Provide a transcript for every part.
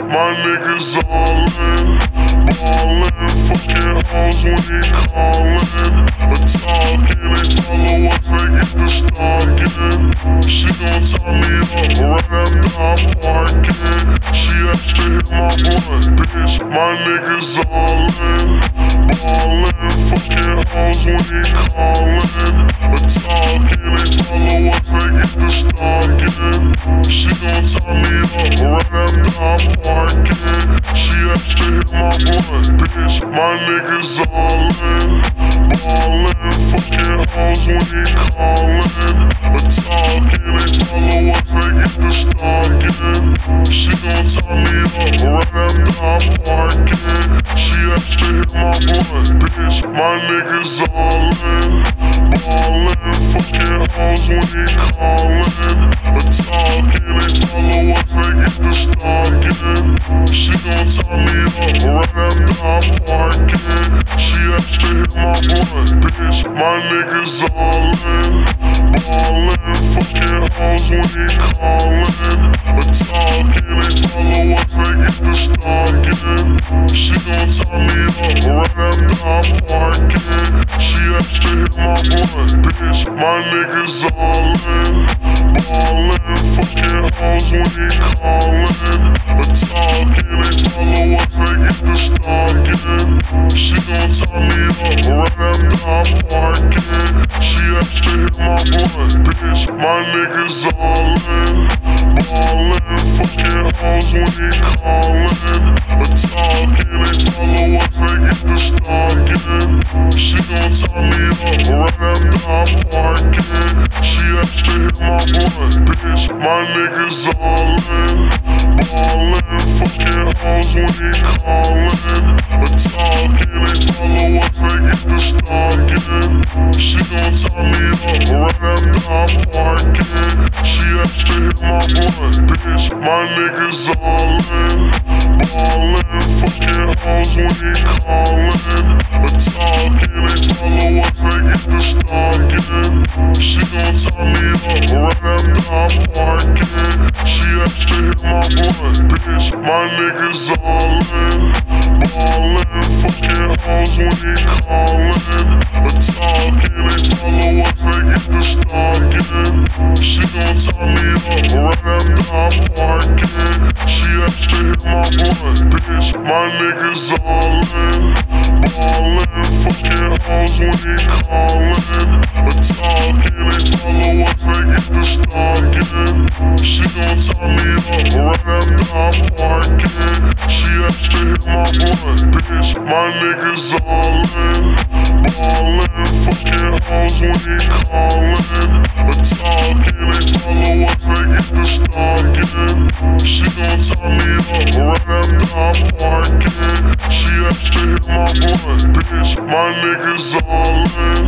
My niggas all in, ballin', fucking hoes when he callin'. A talkin', they follow up, they get the stalking. She gon' tie me up right after I park it. She asked to hit my blunt, bitch. My niggas all in, ballin', fucking hoes when he callin'. A talkin', they follow up, they get the stalking. She gon' tie me up right after I park it. She asked to hit my blunt, bitch. My niggas all in, ballin', fucking hoes when he callin'. A talkin', they follow up, they get the stalking. She gon' tie me up right after I park it. She asked to hit my blunt, bitch. My niggas all in, ballin', fucking hoes when he callin'. A talkin', they follow up, they get the stalking. She gon' tie me up right after I park it. She asked to hit my blunt, bitch. My niggas all in, ballin', fucking hoes when he callin'. A talkin', they follow up, they get the stalking. She gon' tie me up right after I park it. She asked to hit my blunt, bitch. My niggas all in, ballin', fucking hoes when he callin'. A talkin', they follow up, they get the stalking. She gon' tie me up right after I park it. She asked to hit my blunt, bitch. My niggas all in, ballin', fucking hoes when he callin'. A talkin', they follow up, they get the stalking. She gon' tie me up right after I park it. She asked to hit my blunt, bitch. My niggas all in, ballin', fucking hoes when he callin'. A talkin', they follow up, they get the stalking. She gon' tie me up right after I park it. She asked to hit my blunt, bitch. My niggas all in, ballin', fucking hoes when he callin'. A talkin', they follow up, they get the stalking. She gon' tie me up right after I park it. She asked to hit my blunt, bitch. My niggas all in, ballin', fucking hoes when he callin'. A talkin', they follow up, they get the stalking. She gon' tie me up right after I park it. She asked to hit my blunt, bitch. My niggas all in, ballin', fucking hoes when he callin'. A talkin', they follow up, they get the stalking. She gon' tie me up right after I park it. She asked to hit my blunt, bitch. My niggas all in, ballin', fucking hoes when he callin'. A talkin', they follow up, they get the stalking. She gon' tie me up right after I park it. She asked to hit my blunt, bitch. My niggas all in,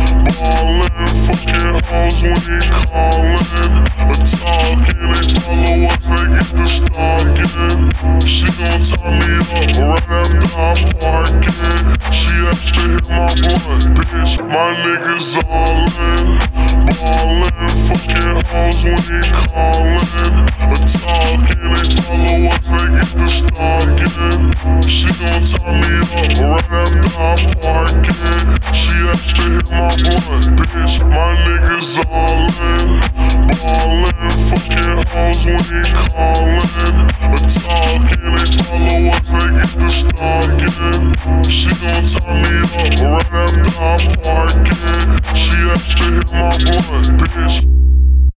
ballin', fucking hoes when he callin'. A talkin', they follow up, they get the stalking. She gon' tie me up right after I park it. She asked to hit my blunt, bitch. My niggas all in, ballin', fucking hoes when he callin'. A talkin', they follow up, they get the stalking. She gon' tie me up right after I park it. She asked to hit my blunt, bitch. My niggas all in, ballin', fucking hoes when he callin'. A talkin', they follow up, they get the stalking. She gon' tie me up right after I park it. She asked to hit my blunt, bitch.